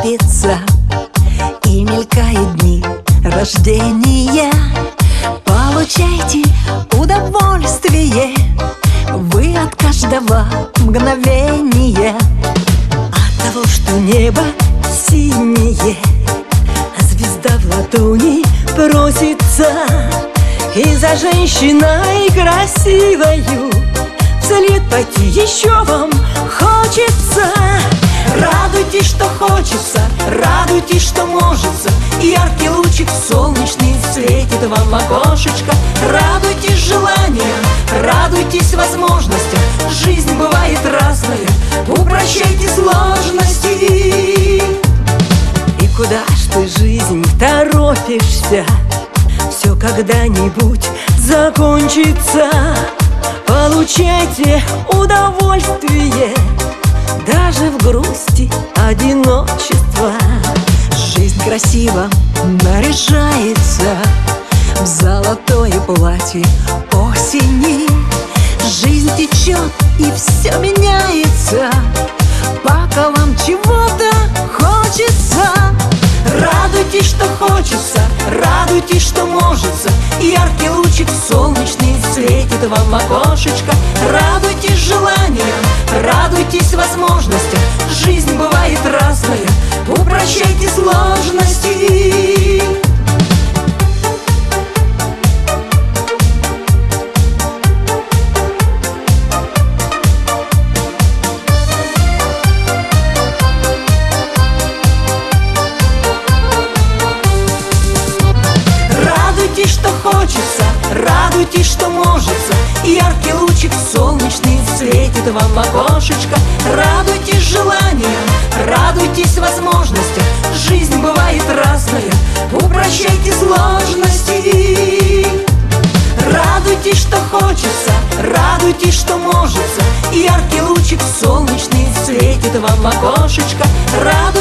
торопится, и мелькают дни рождения. Получайте удовольствие вы от каждого мгновения, от того, что небо синее, а звезда в ладони просится. И за женщиной красивою вслед пойти еще вам хочется. Радуйтесь, что хочется, радуйтесь, что можется. Яркий лучик солнечный светит вам в окошечко. Радуйтесь желаниям, радуйтесь возможностям. Жизнь бывает разная, упрощайте сложности. И куда ж ты, жизнь, торопишься? Все когда-нибудь закончится. Получайте удовольствие даже в грусти одиночества. Жизнь красиво наряжается в золотое платье осени. Жизнь течет и все меняется, пока вам чего-то хочется. Радуйтесь, что хочется, радуйтесь, что можется. Яркий лучик солнечный светит вам в окошечко. Радуйтесь желаниям, радуйтесь возможностям. Жизнь бывает разная, упрощайте сложности. Радуйтесь, что хочется, радуйтесь, что можется. Яркий лучик солнечный светит вам в окошечко. Радуйтесь желаниям, радуйтесь возможностям. Жизнь бывает разная, упрощайте сложности. Радуйтесь, что хочется, радуйтесь, что можется. Яркий лучик солнечный светит вам в окошечко.